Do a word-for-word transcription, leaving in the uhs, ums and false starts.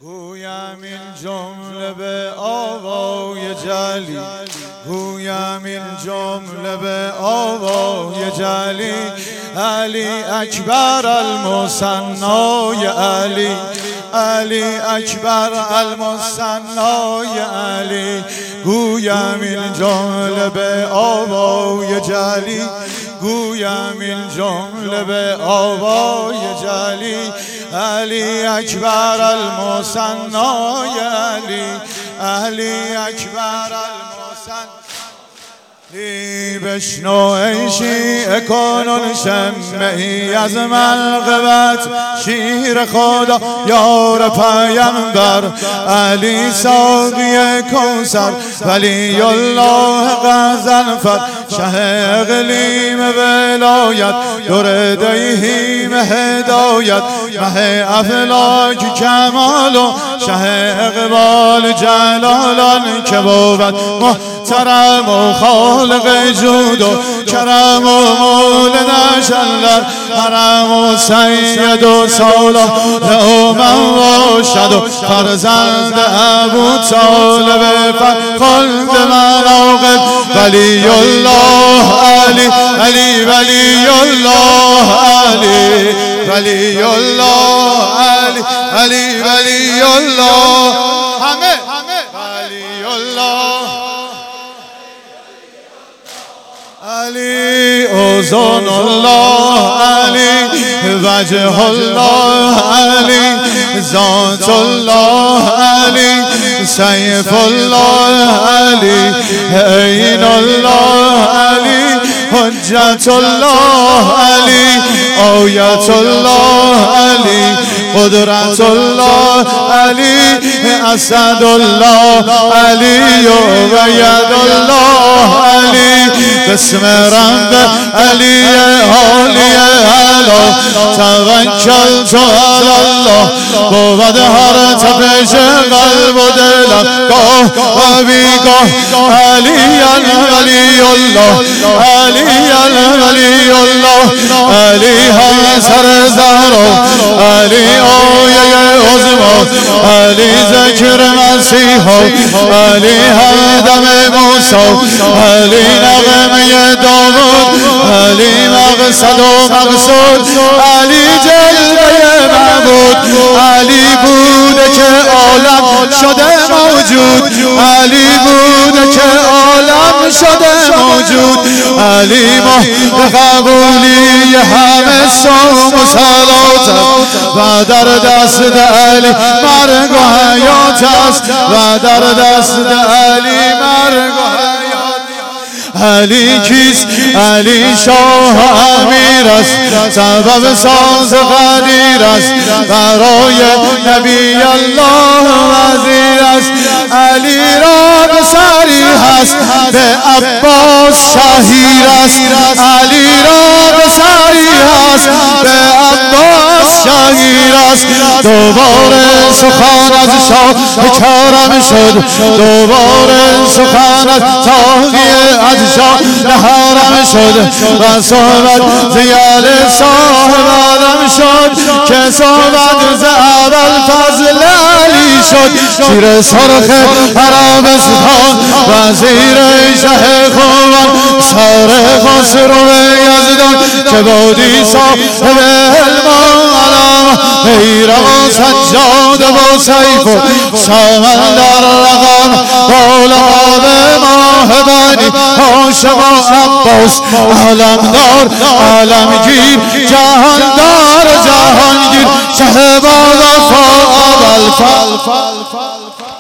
گویم این جمله به آوای جلی، گویم این جمله به آوای جلی. علی اکبر المثنای علی، علی اکبر المثنای علی. گویم این جمله به آوای جلی، گویم این جمله به آوای جلی. علی اکبر المثنای علی، علی اکبر المثنای. بشنو ای شیعه کنون شمعی از منقبت، شیر خدا یار پیمبر علی ساقی کوثر، ولی الله غضنفر شه اقلیم ولایت، در دیهیم هدایت مه افلاک کمال و شه اقبال جلالان که بود محترم و خالق جود و کرم و مولد شلر، حرم و سید و صالح لعمم باشد و فرزند ابو طالب خلد مناقب. ولی الله علی، علی ولی الله علی، ولی الله علی، علی ولی الله همه ولی الله علی. اوزان الله علی، وجه الله علی، ذات الله علی، سیف الله علی، عین الله علی، حجت الله علی، آیت الله علی، قدرت الله علی، اسد الله علی و ید الله علی. بسم رب علی عالی علا، توکلت علی الله. بود هر تپش قلب و دلم گاه و بیگاه. علی ولی الله، علی ولی الله، علی همسر زهرا، علی آیه عظما، علی ذکر مسیحا، علی همدم موسی، علی نغمه داود، علی مقصد و مقصود، علی جلوه معبود. علی بوده که عالم شده موجود، علی بوده که عالم شده موجود. علی ماه قبولی همه صوم و صلات و در دست علی مرگ و حیات است، و در دست علی مرگ و حیات. علی کیست؟ علی شاه امیر است، سبب ساز قدیر است، برای نبی الله وزیر است. علی را به سری هست، به عباس شهیر است. علی را به سری هست، به عباس شهیر است. دوباره سخن از شاه کرم شد، دوباره سخن از تاقی از شاه حرم شد، و صحبت زیال صاحب آدم شد، که صحبت ز اول فضل علی شد. شیر سرخ عربستان، وزیر شه خوبان، سر خسرو یزدان، که بودی صاحب علم و علم، بیرق و سجاد و سیف و سمندر رقم، بالا به ماه بنی هاشم و عباس، علمدار علمگیر جهاندار جهانگیر، شه با وفا اول فل